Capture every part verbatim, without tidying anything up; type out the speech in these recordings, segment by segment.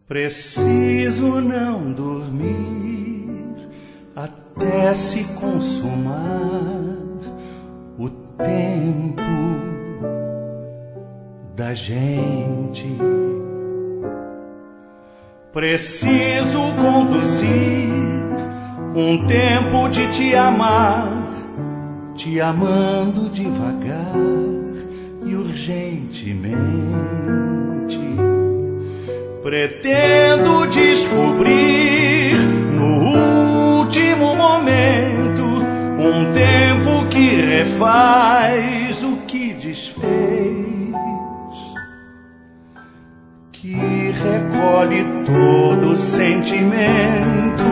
Preciso não dormir até se consumar o tempo da gente. Preciso conduzir um tempo de te amar, te amando devagar e urgentemente. Pretendo descobrir no último momento um tempo que refaz o que desfez, que recolhe todo sentimento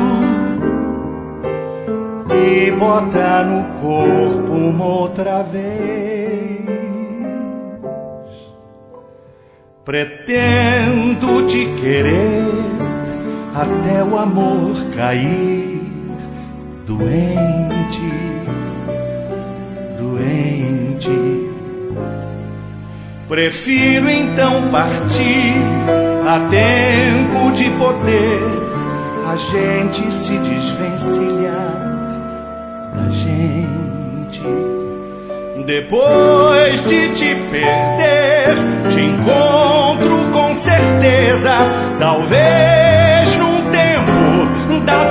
e bota no corpo uma outra vez. Pretendo te querer até o amor cair doente, doente. Prefiro então partir a tempo de poder a gente se desvencilhar da gente. Depois de te perder, te encontro com certeza, talvez num tempo da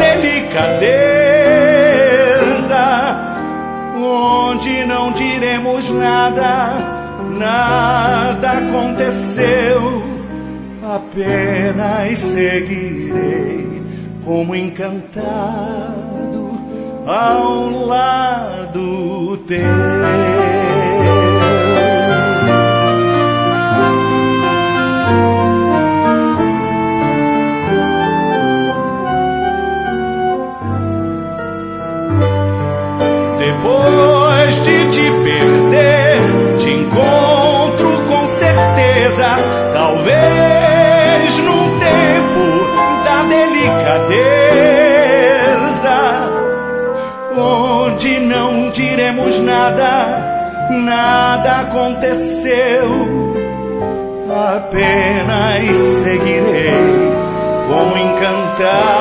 delicadeza, onde não diremos nada, nada aconteceu, apenas seguirei como encantado ao lado teu. Depois de te perder, te encontro com certeza, talvez num tempo da delicadeza, onde não diremos nada, nada aconteceu, apenas seguirei como encantado